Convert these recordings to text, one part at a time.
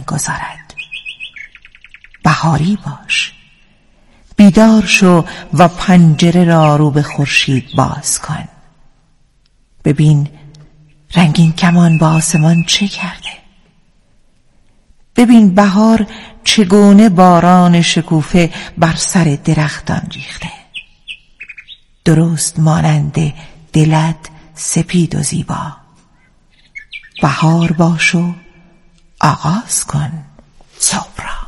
می‌گذارد. بهاری باش، بیدار شو و پنجره را رو به خورشید باز کن. ببین رنگین کمان با آسمان چه کرده. ببین بهار چگونه باران شکوفه بر سر درختان ریخته، درست مانند دلت سپید و زیبا. بهار باش و آغاز کن صبح را.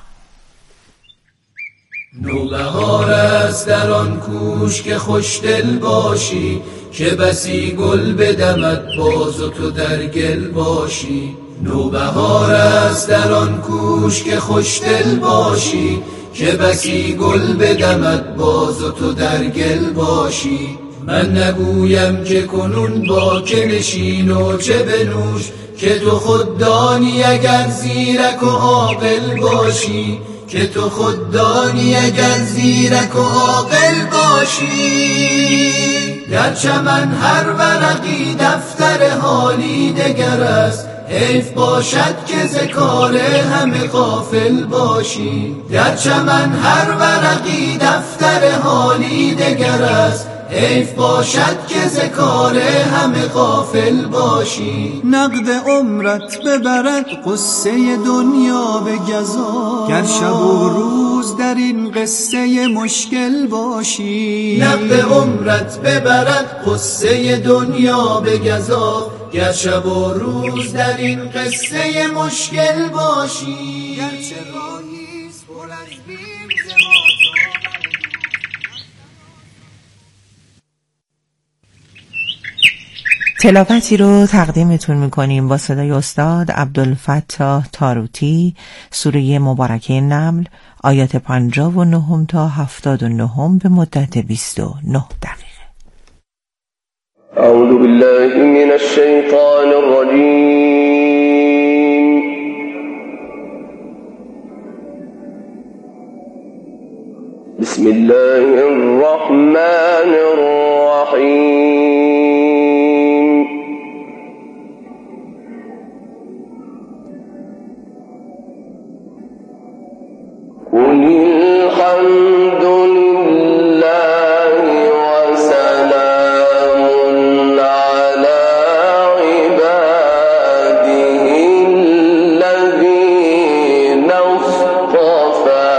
نوبهار است در آن کوش که خوشدل باشی، که بسی گل بدمد باز و تو در گل باشی. نوبهار است در آن کوش که خوشدل باشی، که بسی گل بدمد باز و تو در گل باشی. من نگویم که کنون با که نشین و چه بنوش، که تو خود دانی اگر زیرک و عاقل باشی، که تو خود دانی اگر زیرک و عاقل باشی. در چمن هر ورقی دفتر حالی دگر است، حیف باشد که ز کار همه غافل باشی. در چمن هر ورقی دفتر حالی دگر است، حیف باشد که ز کار همه غافل باشی. نقد عمرت ببرد قصه دنیا به گزا، گر شب و روز در این قصه مشکل باشی. نقد عمرت ببرد قصه دنیا به گزا، گر شب و روز در این قصه مشکل باشی. گرچه راهیست پر از بیم ز تلاوتی رو تقدیمتون میکنیم با صدای استاد عبدالفتاح تاروتی، سوره مبارکه نمل، آیات 59 تا 79 به مدت 29 دقیقه. اعوذ بالله من الشیطان الرجیم. بسم الله الرحمن الرحیم. قل الحمد لله وسلام على عباده الذين اصطفى.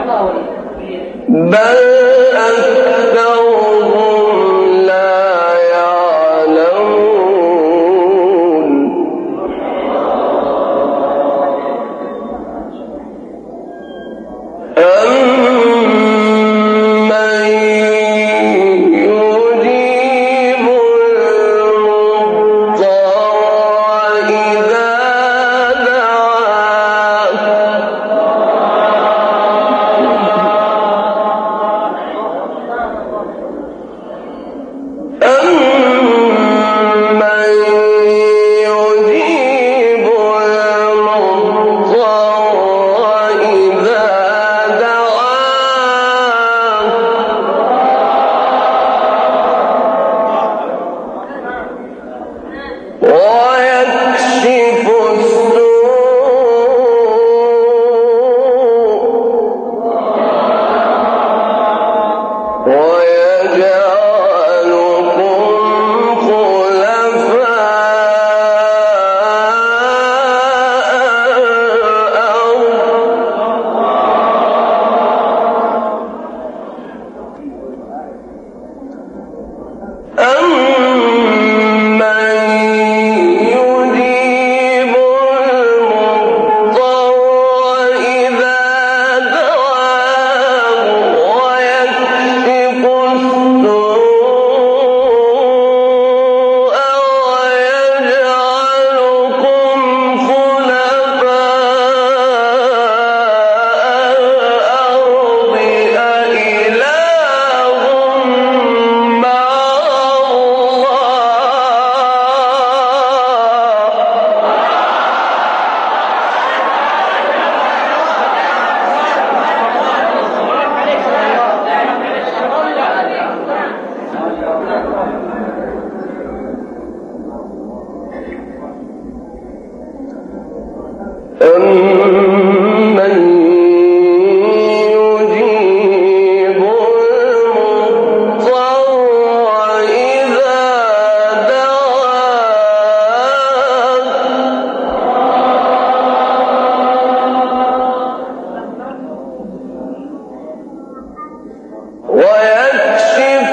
بل أكثرهم لا يعلمون أمن يجيب المضطر إذا دعاه ويكشف السوء ويجعلكم خلفاء الأرض أمن يجيب المضطر إذا دعاه ويكشف السوء ويجعلكم خلفاء الأرض أإله مع أمن يجيب المضطر إذا دعاه ويكشف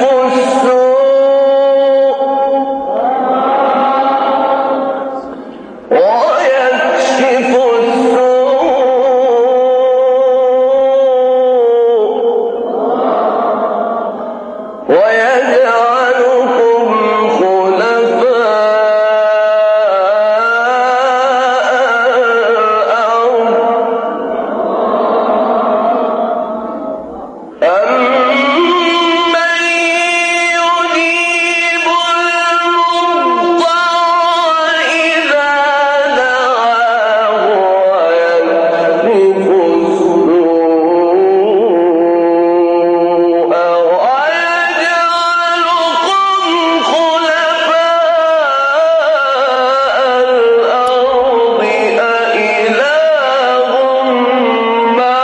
السوء ويجعلكم خلفاء الأرض أمن يجيب المضطر إذا دعاه ويكشف السوء ويجعلكم خلفاء الأرض أإله مع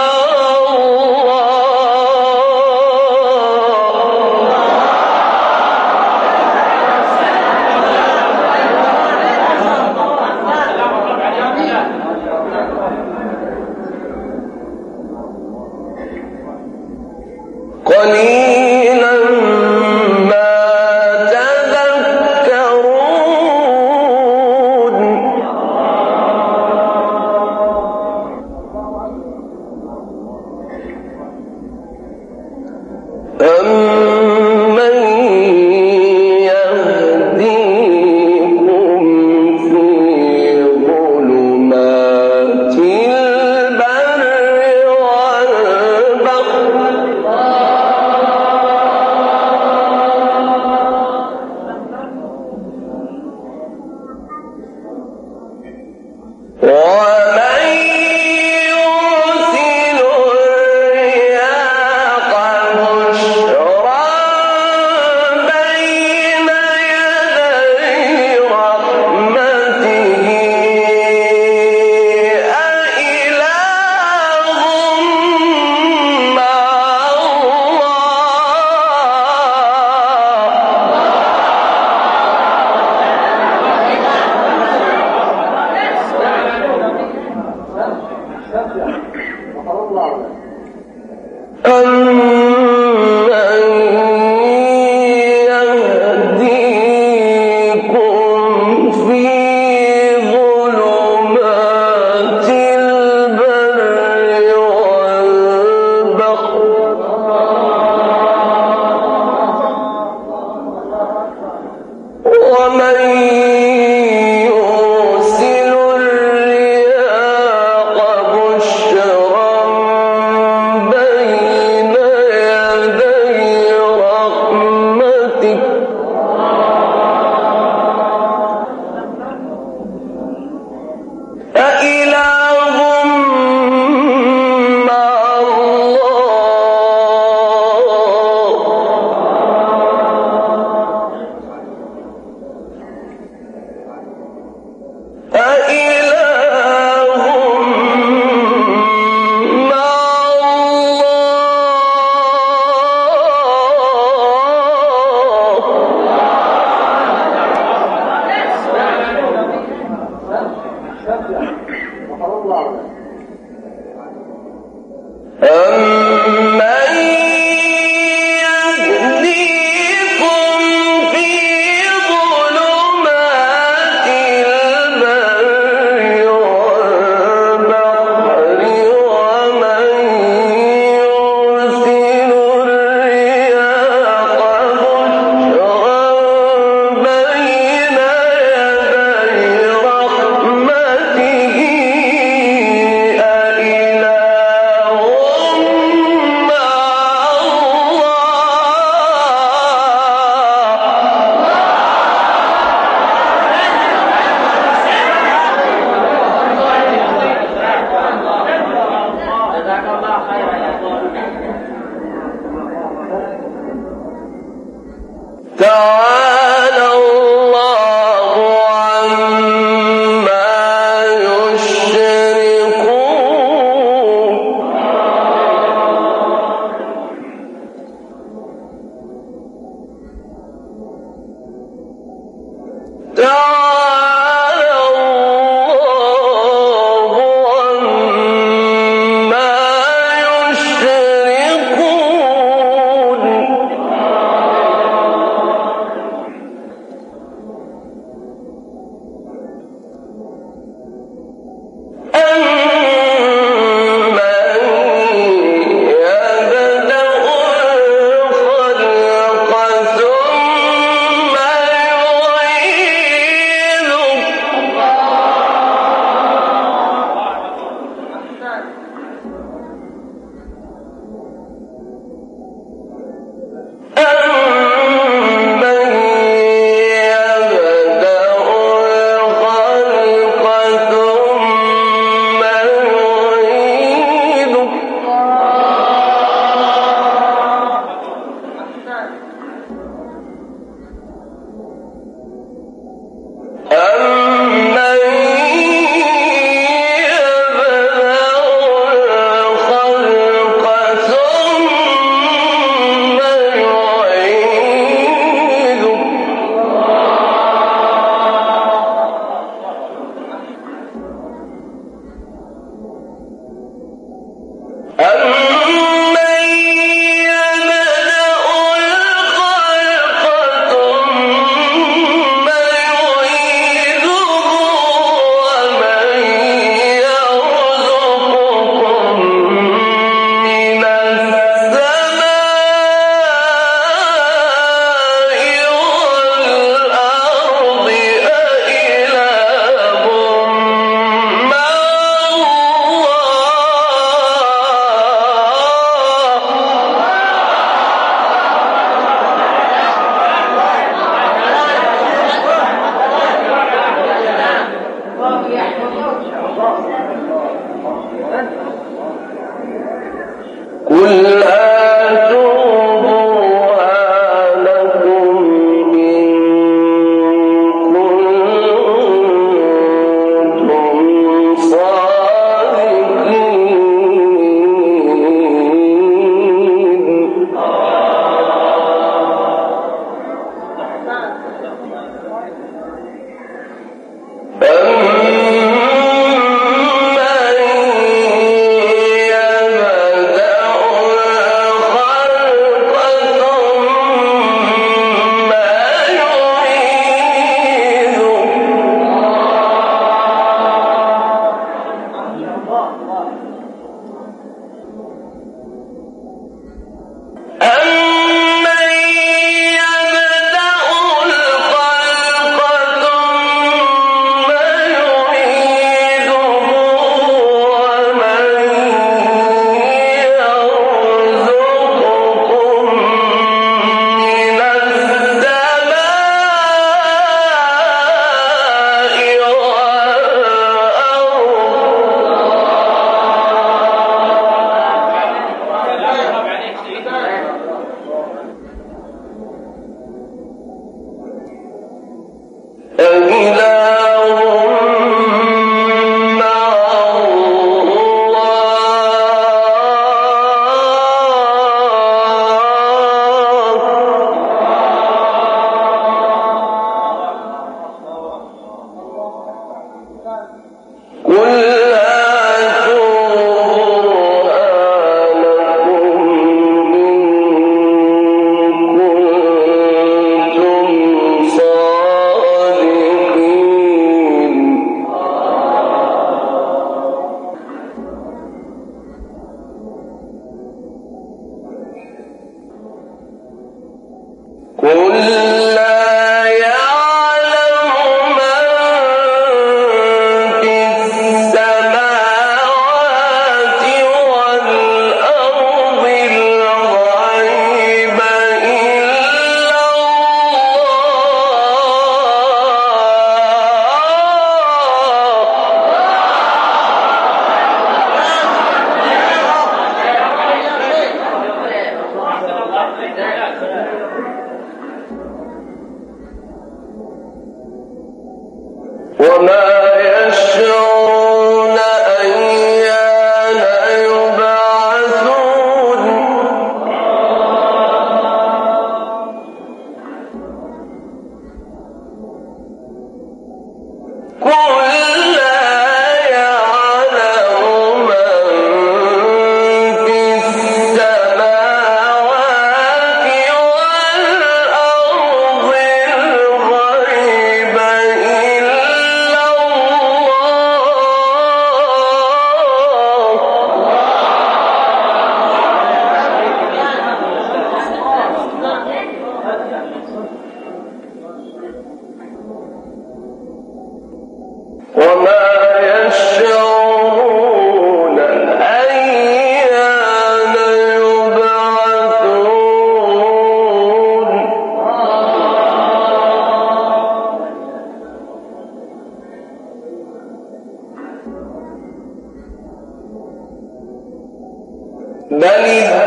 قليلا ما تذكرون أمن يهديكم في ظلمات البر والبحر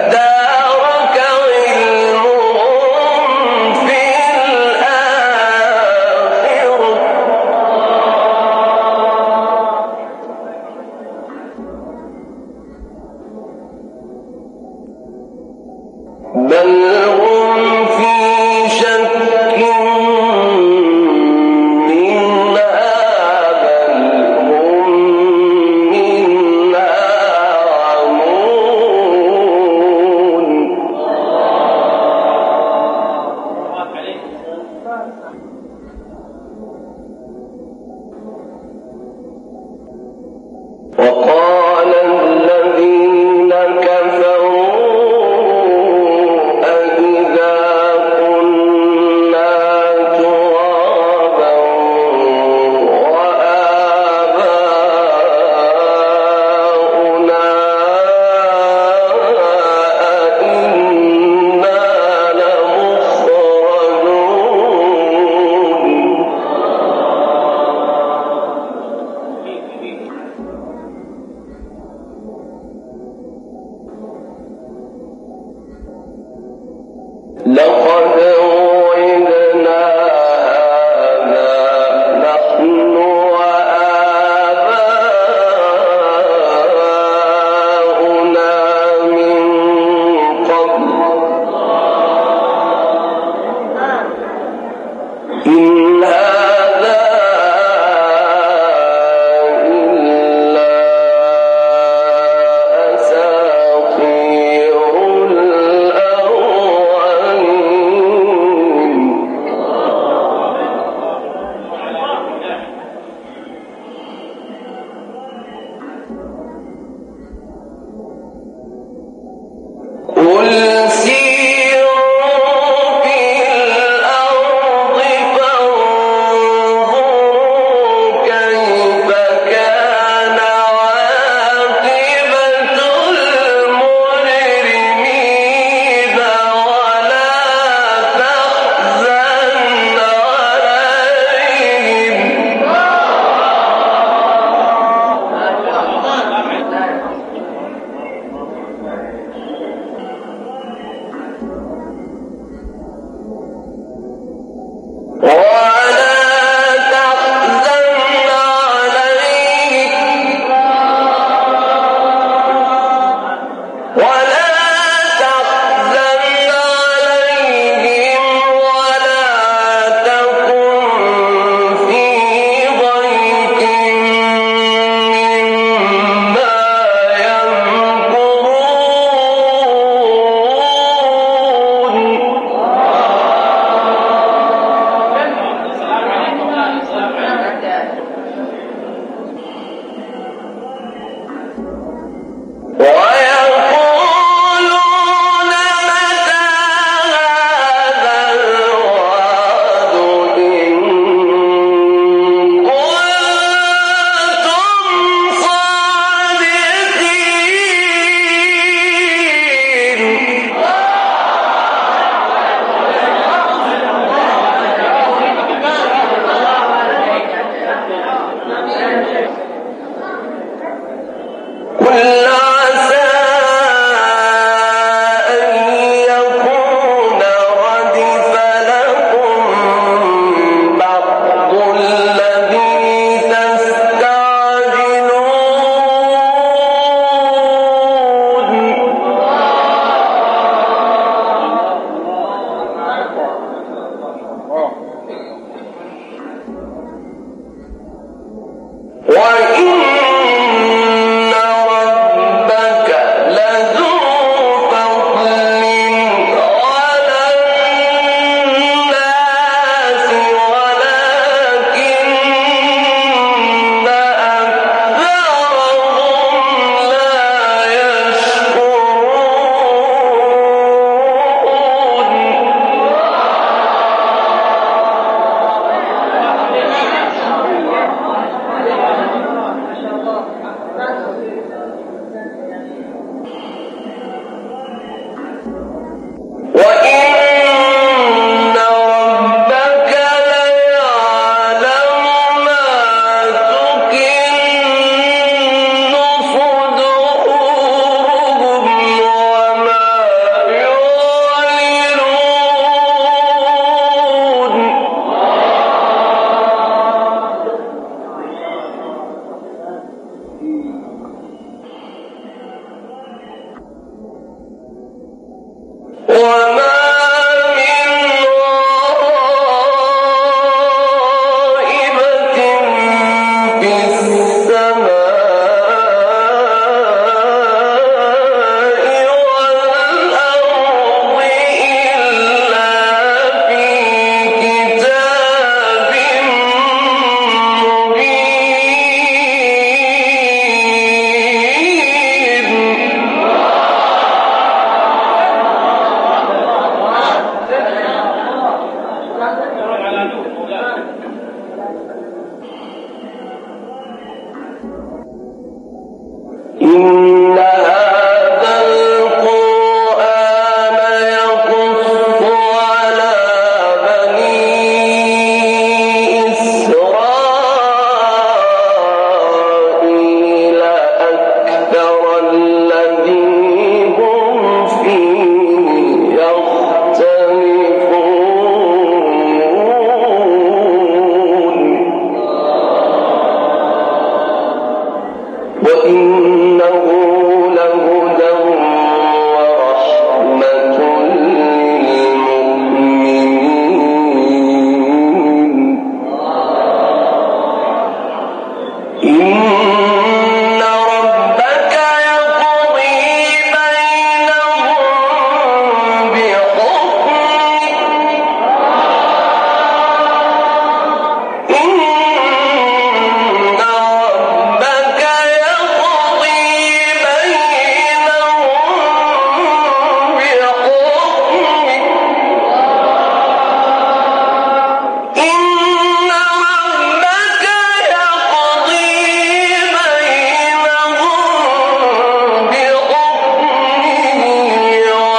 ادارك علمهم في الآخرة بل هم في شك منها بل هم منها عمون وقال الذين كفروا أإذا كنا ترابا وآباؤنا أئنا لمخرجون لقد وعدنا هذا نحن وآباؤنا من قبل إن هذا إلا أساطير الأولين قل سيروا في الأرض فانظروا كيف كان عاقبة المجرمين ولا تحزن عليهم ولا